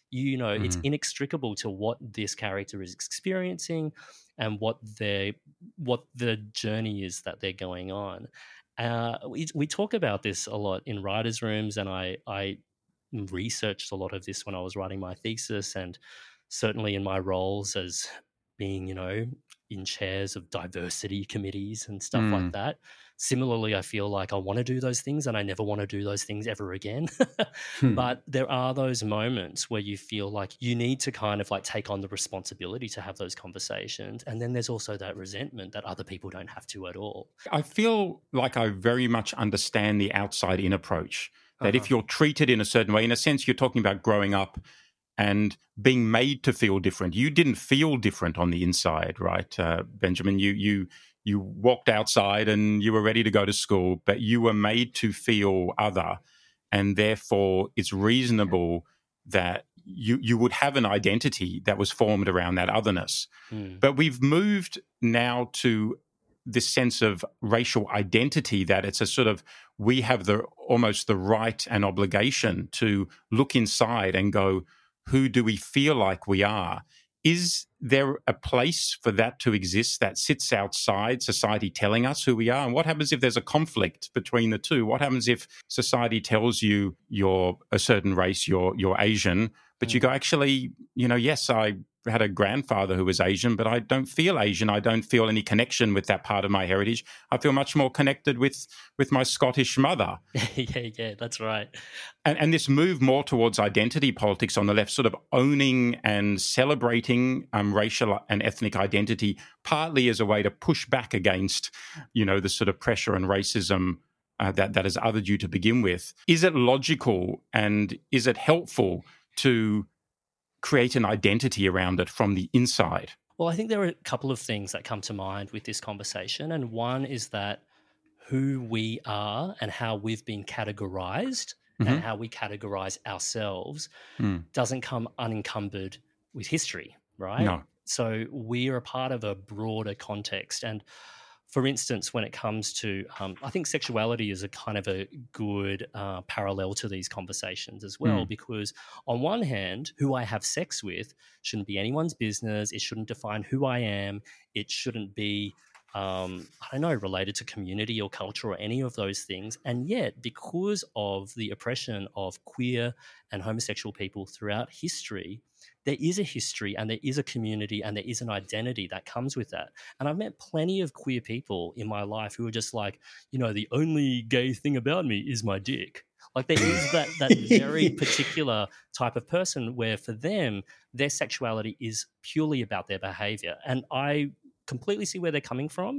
You know,
Mm.
it's inextricable to what this character is experiencing and what their what the journey is that they're going on. Uh, we we talk about this a lot in writers' rooms, and I I researched a lot of this when I was writing my thesis, and certainly in my roles as being, you know, in chairs of diversity committees and stuff like
Mm.
that. Similarly, I feel like I want to do those things and I never want to do those things ever again.
Hmm.
But there are those moments where you feel like you need to kind of like take on the responsibility to have those conversations. And then there's also that resentment that other people don't have to at all.
I feel like I very much understand the outside in approach. That
Uh-huh.
if you're treated in a certain way, in a sense, you're talking about growing up and being made to feel different. You didn't feel different on the inside, right, uh, Benjamin? You you you walked outside and you were ready to go to school, but you were made to feel other, and therefore it's reasonable that you you would have an identity that was formed around that otherness.
Mm.
But we've moved now to this sense of racial identity, that it's a sort of, we have the almost the right and obligation to look inside and go, who do we feel like we are? Is there a place for that to exist that sits outside society telling us who we are? And what happens if there's a conflict between the two? What happens if society tells you you're a certain race, you're you're Asian, but you go, actually, you know, yes, I had a grandfather who was Asian, but I don't feel Asian. I don't feel any connection with that part of my heritage. I feel much more connected with with my Scottish mother.
yeah, yeah, that's right.
And, and this move more towards identity politics on the left, sort of owning and celebrating um, racial and ethnic identity, partly as a way to push back against, you know, the sort of pressure and racism uh, that, that has othered you to begin with. Is it logical and is it helpful to create an identity around it from the inside?
Well, I think there are a couple of things that come to mind with this conversation. And one is that who we are and how we've been categorized
Mhm.
and how we categorize ourselves
Mm.
doesn't come unencumbered with history, right?
No.
So we are a part of a broader context. And for instance, when it comes to, um, I think sexuality is a kind of a good uh, parallel to these conversations as well,
Mm.
because on one hand, who I have sex with shouldn't be anyone's business. It shouldn't define who I am. It shouldn't be, um, I don't know, related to community or culture or any of those things. And yet, because of the oppression of queer and homosexual people throughout history, there is a history and there is a community and there is an identity that comes with that. And I've met plenty of queer people in my life who are just like, you know, the only gay thing about me is my dick. Like there is that that very particular type of person where for them, their sexuality is purely about their behavior. And I completely see where they're coming from.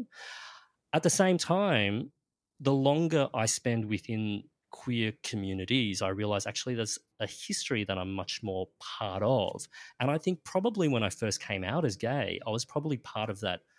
At the same time, the longer I spend within queer communities, I realize actually there's a history that I'm much more part of. And I think probably when I first came out as gay, I was probably part of that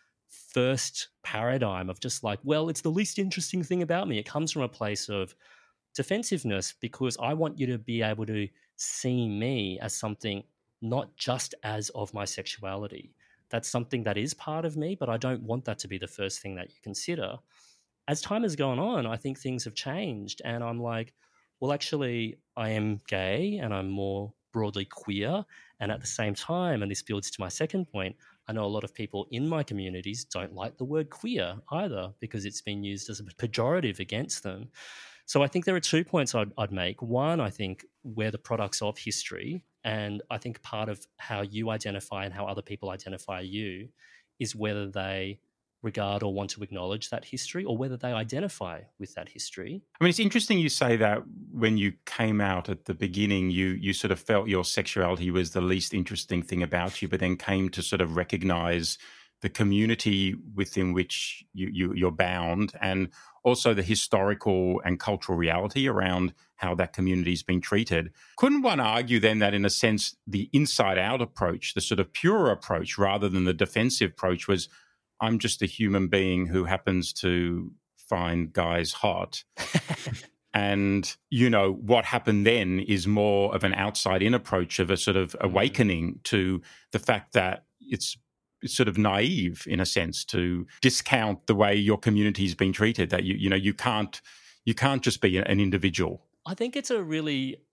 first paradigm of just like, well, it's the least interesting thing about me. It comes from a place of defensiveness because I want you to be able to see me as something not just as of my sexuality. That's something that is part of me, but I don't want that to be the first thing that you consider. As time has gone on, I think things have changed. And I'm like, well, actually, I am gay and I'm more broadly queer. And at the same time, and this builds to my second point, I know a lot of people in my communities don't like the word queer either because it's been used as a pejorative against them. So I think there are two points I'd, I'd make. One, I think we're the products of history. And I think part of how you identify and how other people identify you is whether they regard or want to acknowledge that history or whether they identify with that history.
I mean, it's interesting you say that when you came out at the beginning, you you sort of felt your sexuality was the least interesting thing about you, but then came to sort of recognize the community within which you, you, you're bound and also the historical and cultural reality around how that community's been treated. Couldn't one argue then that in a sense, the inside-out approach, the sort of pure approach rather than the defensive approach was, I'm just a human being who happens to find guys hot. And, you know, what happened then is more of an outside-in approach of a sort of awakening to the fact that it's it's sort of naive in a sense to discount the way your community's been treated, that you you know you can't you can't just be an individual.
I think it's a really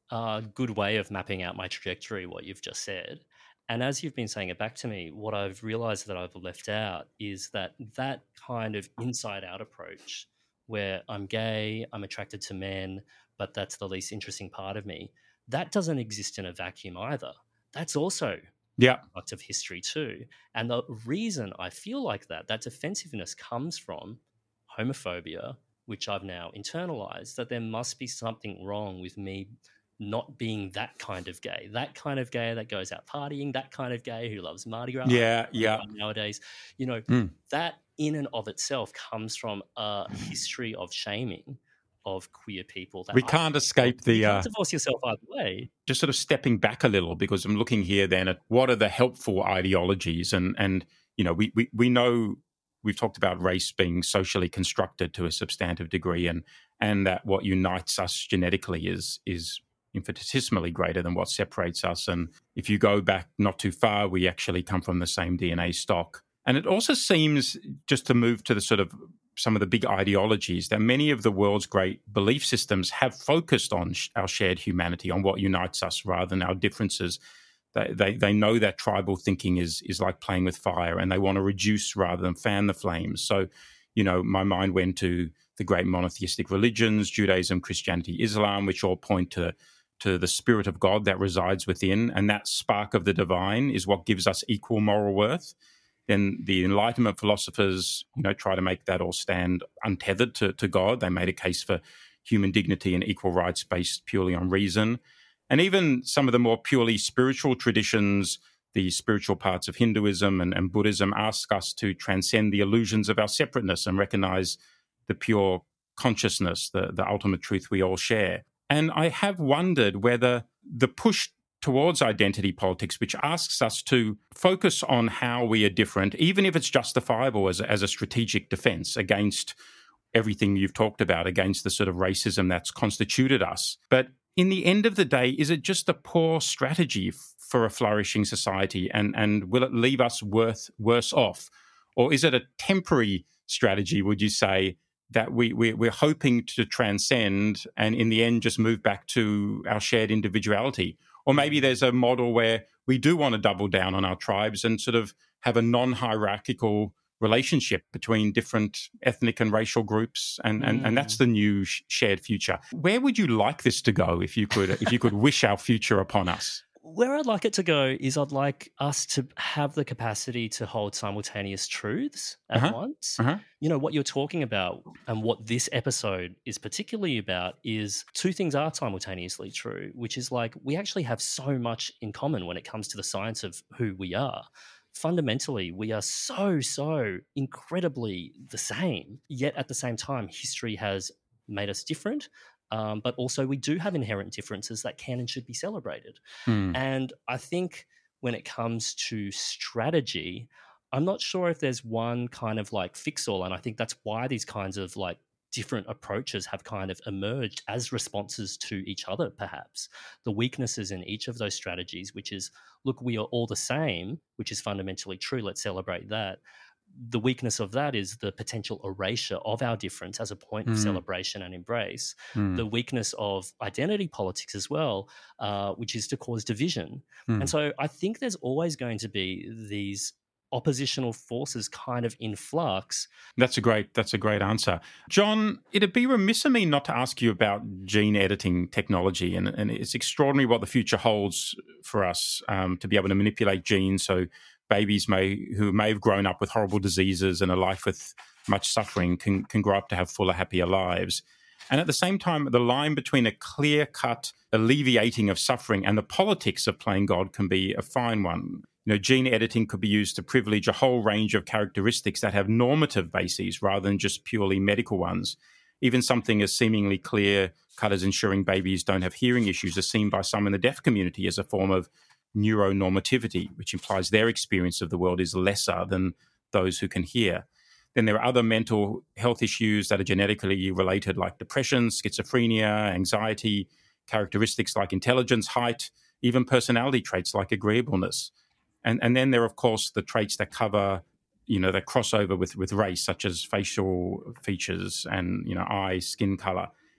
a good way of mapping out my trajectory, what you've just said. And as you've been saying it back to me, what I've realized that I've left out is that that kind of inside out approach where I'm gay, I'm attracted to men, but that's the least interesting part of me, that doesn't exist in a vacuum either. That's also
yeah.
a part of history too. And the reason I feel like that, that defensiveness comes from homophobia, which I've now internalized, that there must be something wrong with me not being that kind of gay, that kind of gay that goes out partying, that kind of gay who loves Mardi Gras.
Yeah, yeah.
Nowadays, you know,
mm.
that in and of itself comes from a history of shaming of queer people. That
we can't
I,
escape the...
You can't
uh,
divorce yourself either way.
Just sort of stepping back a little, because I'm looking here then at what are the helpful ideologies. And, and you know, we, we, we know... We've talked about race being socially constructed to a substantive degree, and and that what unites us genetically is is infinitesimally greater than what separates us. And if you go back not too far, we actually come from the same D N A stock. And it also seems, just to move to the sort of some of the big ideologies, that many of the world's great belief systems have focused on sh- our shared humanity, on what unites us rather than our differences. They, they they know that tribal thinking is is like playing with fire, and they want to reduce rather than fan the flames. So, you know, my mind went to the great monotheistic religions, Judaism, Christianity, Islam, which all point to, to the spirit of God that resides within, and that spark of the divine is what gives us equal moral worth. Then the Enlightenment philosophers, you know, try to make that all stand untethered to, to God. They made a case for human dignity and equal rights based purely on reason. And even some of the more purely spiritual traditions, the spiritual parts of Hinduism and, and Buddhism, ask us to transcend the illusions of our separateness and recognize the pure consciousness, the, the ultimate truth we all share. And I have wondered whether the push towards identity politics, which asks us to focus on how we are different, even if it's justifiable as, as a strategic defense against everything you've talked about, against the sort of racism that's constituted us. But in the end of the day, is it just a poor strategy f- for a flourishing society, and, and will it leave us worth, worse off? Or is it a temporary strategy, would you say, that we, we, we're hoping to transcend and in the end just move back to our shared individuality? Or maybe there's a model where we do want to double down on our tribes and sort of have a non-hierarchical relationship between different ethnic and racial groups, and, mm. and, and that's the new sh- shared future. Where would you like this to go if you could if you could wish our future upon us?
Where I'd like it to go is I'd like us to have the capacity to hold simultaneous truths at
uh-huh.
once.
Uh-huh.
You know, what you're talking about and what this episode is particularly about is two things are simultaneously true, which is like we actually have so much in common when it comes to the science of who we are. Fundamentally, we are so, so incredibly the same. Yet at the same time, history has made us different. Um, but also we do have inherent differences that can and should be celebrated. Mm. And I think when it comes to strategy, I'm not sure if there's one kind of like fix-all. And I think that's why these kinds of like different approaches have kind of emerged as responses to each other, perhaps. The weaknesses in each of those strategies, which is, look, we are all the same, which is fundamentally true. Let's celebrate that. The weakness of that is the potential erasure of our difference as a point mm. of celebration and embrace. Mm. The weakness of identity politics as well, uh, which is to cause division. Mm. And so I think there's always going to be these oppositional forces kind of in flux.
That's a great that's a great answer. John, it'd be remiss of me not to ask you about gene editing technology, and, and it's extraordinary what the future holds for us um, to be able to manipulate genes so babies may who may have grown up with horrible diseases and a life with much suffering can, can grow up to have fuller, happier lives. And at the same time, the line between a clear-cut alleviating of suffering and the politics of playing God can be a fine one. You know, gene editing could be used to privilege a whole range of characteristics that have normative bases rather than just purely medical ones. Even something as seemingly clear-cut as ensuring babies don't have hearing issues is seen by some in the deaf community as a form of neuronormativity, which implies their experience of the world is lesser than those who can hear. Then there are other mental health issues that are genetically related, like depression, schizophrenia, anxiety, characteristics like intelligence, height, even personality traits like agreeableness. And, and then there are, of course, the traits that cover, you know, that cross over with, with race, such as facial features and, you know, eye, skin color.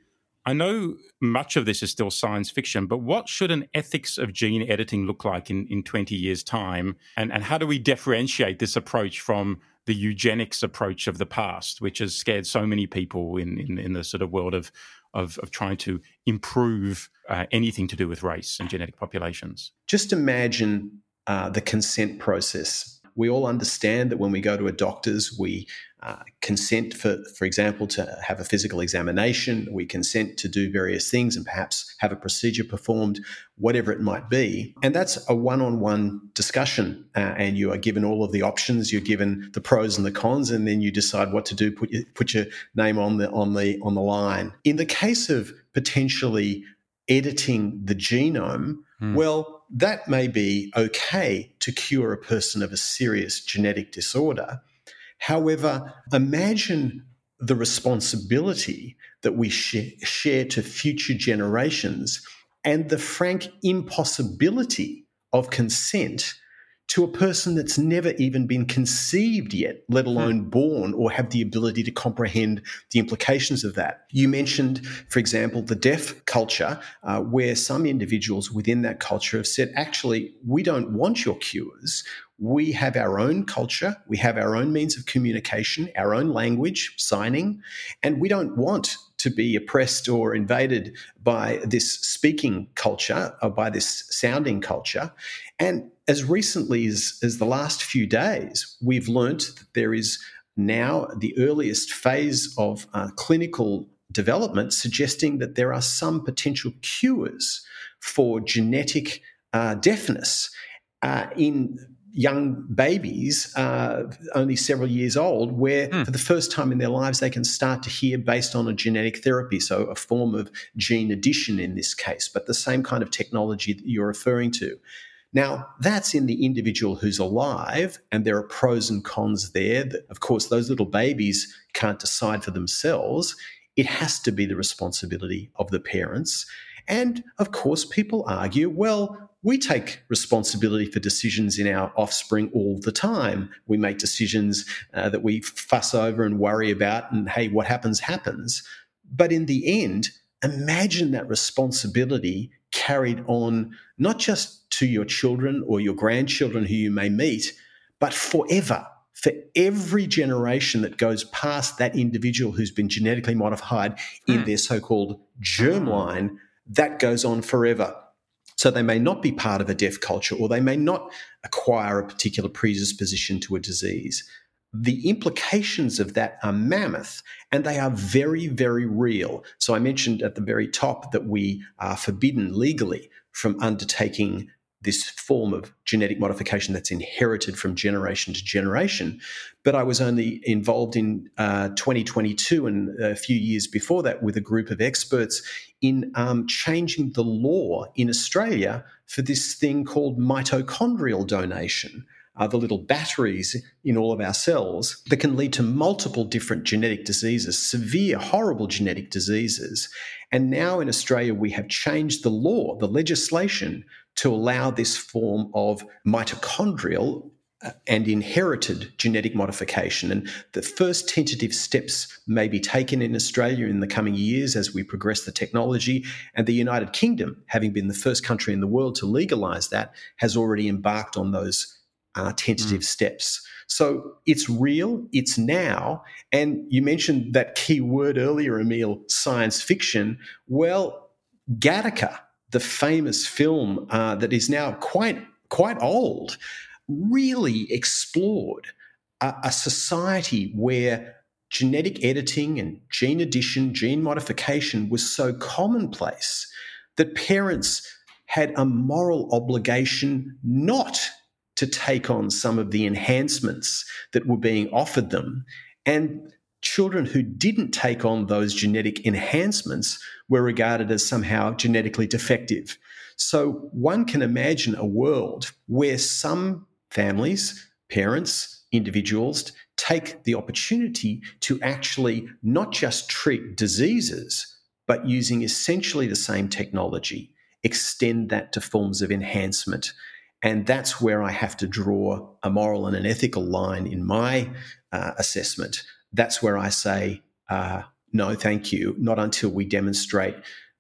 I know much of this is still science fiction, but what should an ethics of gene editing look like in, in twenty years' time? And, and how do we differentiate this approach from the eugenics approach of the past, which has scared so many people in, in, in the sort of world of, of, of trying to improve uh, anything to do with race and genetic populations?
Just imagine uh, the consent process. We all understand that when we go to a doctor's, we uh, consent, for, for example, to have a physical examination. We consent to do various things and perhaps have a procedure performed, whatever it might be. And that's a one-on-one discussion. Uh, and you are given all of the options. You're given the pros and the cons, and then you decide what to do. Put your, put your name on the on the on the line. In the case of potentially editing the genome, mm. well, that may be okay to cure a person of a serious genetic disorder. However, imagine the responsibility that we sh- share to future generations and the frank impossibility of consent to a person that's never even been conceived yet, let alone hmm. born or have the ability to comprehend the implications of that. You mentioned, for example, the deaf culture, uh, where some individuals within that culture have said, actually, we don't want your cures. We have our own culture. We have our own means of communication, our own language, signing, and we don't want to be oppressed or invaded by this speaking culture or by this sounding culture. And as recently as, as the last few days, we've learnt that there is now the earliest phase of uh, clinical development suggesting that there are some potential cures for genetic uh, deafness uh, in young babies, uh, only several years old, where mm. for the first time in their lives they can start to hear based on a genetic therapy, so a form of gene addition in this case, but the same kind of technology that you're referring to. Now, that's in the individual who's alive, and there are pros and cons there. Of course, those little babies can't decide for themselves. It has to be the responsibility of the parents. And, of course, people argue, well, we take responsibility for decisions in our offspring all the time. We make decisions uh, that we fuss over and worry about, and, hey, what happens, happens. But in the end, imagine that responsibility carried on not just to your children or your grandchildren who you may meet, but forever, for every generation that goes past that individual who's been genetically modified in their so-called germline, that goes on forever. So they may not be part of a deaf culture, or they may not acquire a particular predisposition to a disease. The implications of that are mammoth, and they are very, very real. So I mentioned at the very top that we are forbidden legally from undertaking this form of genetic modification that's inherited from generation to generation. But I was only involved in uh, twenty twenty-two and a few years before that with a group of experts in um, changing the law in Australia for this thing called mitochondrial donation. Uh, the little batteries in all of our cells that can lead to multiple different genetic diseases, severe, horrible genetic diseases. And now in Australia, we have changed the law, the legislation, to allow this form of mitochondrial and inherited genetic modification. And the first tentative steps may be taken in Australia in the coming years as we progress the technology. And the United Kingdom, having been the first country in the world to legalise that, has already embarked on those Uh, tentative mm. steps. So it's real, it's now. And you mentioned that key word earlier, Emil, science fiction. Well, Gattaca, the famous film uh, that is now quite, quite old, really explored a, a society where genetic editing and gene addition, gene modification was so commonplace that parents had a moral obligation not to take on some of the enhancements that were being offered them. And children who didn't take on those genetic enhancements were regarded as somehow genetically defective. So one can imagine a world where some families, parents, individuals take the opportunity to actually not just treat diseases, but using essentially the same technology, extend that to forms of enhancement. And that's where I have to draw a moral and an ethical line in my uh, assessment. That's where I say, uh, no, thank you, not until we demonstrate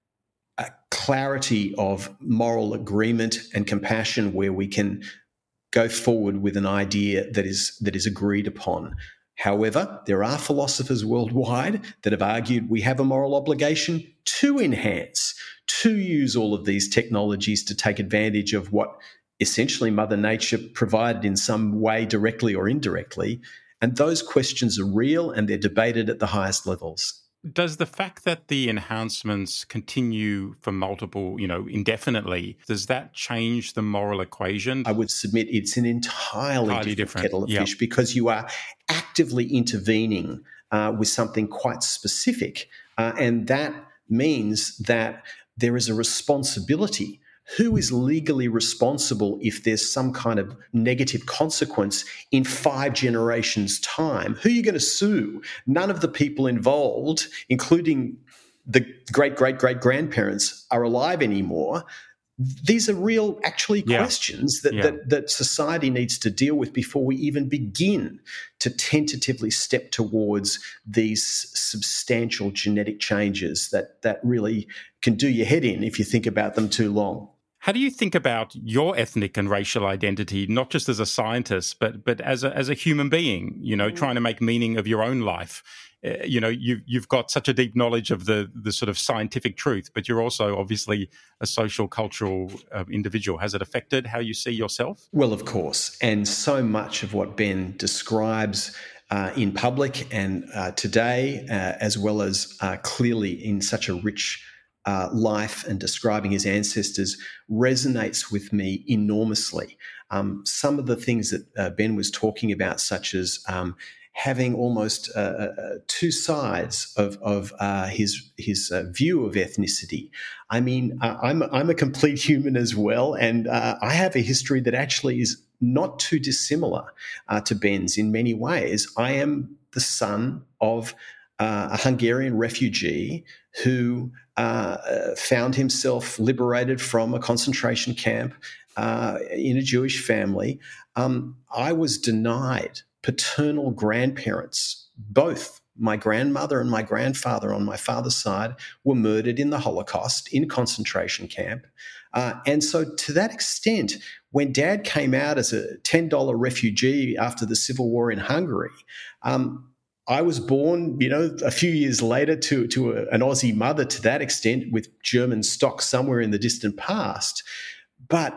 a clarity of moral agreement and compassion where we can go forward with an idea that is that is agreed upon. However, there are philosophers worldwide that have argued we have a moral obligation to enhance, to use all of these technologies to take advantage of what essentially Mother Nature provided in some way, directly or indirectly. And those questions are real and they're debated at the highest levels.
Does the fact that the enhancements continue for multiple, you know, indefinitely, does that change the moral equation?
I would submit it's an entirely,
entirely
different,
different
kettle of
yep.
fish, because you are actively intervening uh, with something quite specific. Uh, and that means that there is a responsibility. Who is legally responsible if there's some kind of negative consequence in five generations' time? Who are you going to sue? None of the people involved, including the great-great-great-grandparents, are alive anymore. These are real, actually,
yeah.
questions that,
yeah.
that, that society needs to deal with before we even begin to tentatively step towards these substantial genetic changes that, that really can do your head in if you think about them too long.
How do you think about your ethnic and racial identity, not just as a scientist, but but as a as a human being? You know, trying to make meaning of your own life. Uh, you know, you've you've got such a deep knowledge of the the sort of scientific truth, but you're also obviously a social, cultural uh, individual. Has it affected how you see yourself?
Well, of course, and so much of what Ben describes uh, in public and uh, today, uh, as well as uh, clearly in such a rich Uh, life and describing his ancestors, resonates with me enormously. Um, some of the things that uh, Ben was talking about, such as um, having almost uh, uh, two sides of, of uh, his his uh, view of ethnicity. I mean, uh, I'm I'm a complete human as well, and uh, I have a history that actually is not too dissimilar uh, to Ben's in many ways. I am the son of uh, a Hungarian refugee who Uh, found himself liberated from a concentration camp uh, in a Jewish family. Um, I was denied paternal grandparents. Both my grandmother and my grandfather on my father's side were murdered in the Holocaust in concentration camp. Uh, and so to that extent, when Dad came out as a ten dollar refugee after the Civil War in Hungary, um, I was born, you know, a few years later to, to a, an Aussie mother to that extent with German stock somewhere in the distant past. But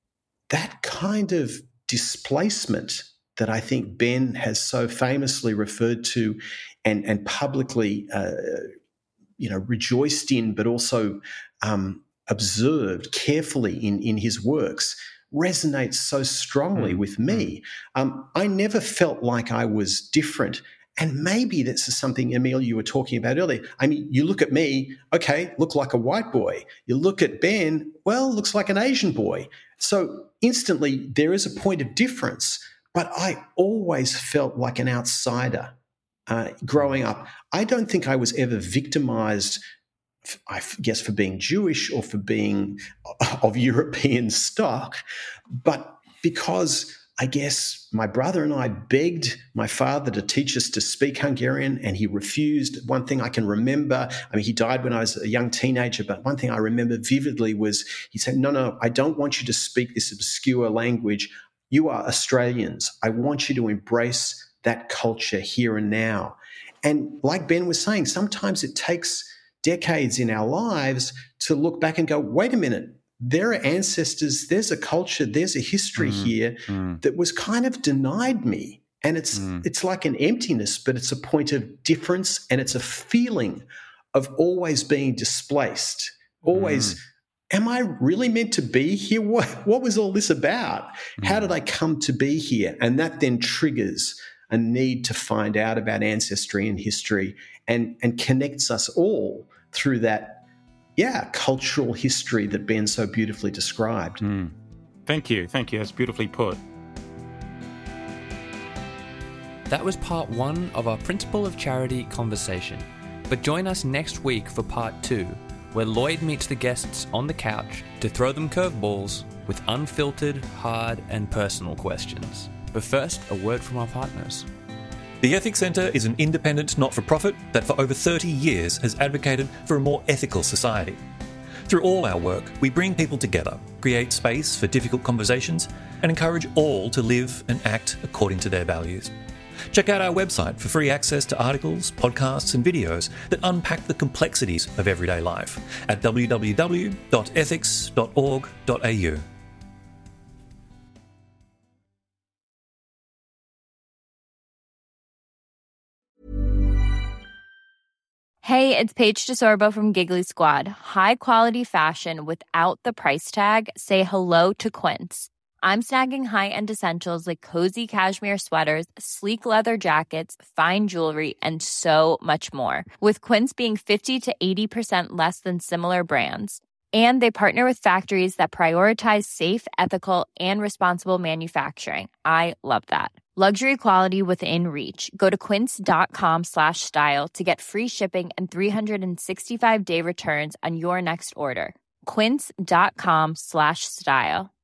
that kind of displacement that I think Ben has so famously referred to and, and publicly, uh, you know, rejoiced in, but also um, observed carefully in, in his works, resonates so strongly mm. with me. Um, I never felt like I was different. And maybe this is something, Emil, you were talking about earlier. I mean, you look at me, okay, look like a white boy. You look at Ben, well, looks like an Asian boy. So instantly there is a point of difference. But I always felt like an outsider uh, growing up. I don't think I was ever victimized, I guess, for being Jewish or for being of European stock, but because I guess my brother and I begged my father to teach us to speak Hungarian, and he refused. One thing I can remember, I mean, he died when I was a young teenager, but one thing I remember vividly was he said, no, no, I don't want you to speak this obscure language. You are Australians. I want you to embrace that culture here and now. And like Ben was saying, sometimes it takes decades in our lives to look back and go, wait a minute, there are ancestors, there's a culture, there's a history mm, here mm. that was kind of denied me. And it's mm. it's like an emptiness, but it's a point of difference, and it's a feeling of always being displaced, always, mm. am I really meant to be here? What, what was all this about? Mm. How did I come to be here? And that then triggers a need to find out about ancestry and history, and, and connects us all through that Yeah, cultural history that Ben so beautifully described.
Mm. Thank you. Thank you. That's beautifully put.
That was part one of our Principle of Charity conversation. But join us next week for part two, where Lloyd meets the guests on the couch to throw them curveballs with unfiltered, hard, and personal questions. But first, a word from our partners.
The Ethics Centre is an independent not-for-profit that for over thirty years has advocated for a more ethical society. Through all our work, we bring people together, create space for difficult conversations, and encourage all to live and act according to their values. Check out our website for free access to articles, podcasts, and videos that unpack the complexities of everyday life at w w w dot ethics dot org dot a u.
Hey, it's Paige DeSorbo from Giggly Squad. High quality fashion without the price tag. Say hello to Quince. I'm snagging high-end essentials like cozy cashmere sweaters, sleek leather jackets, fine jewelry, and so much more. With Quince being fifty to eighty percent less than similar brands. And they partner with factories that prioritize safe, ethical, and responsible manufacturing. I love that. Luxury quality within reach. Go to quince.com slash style to get free shipping and three sixty-five day returns on your next order. Quince.com slash style.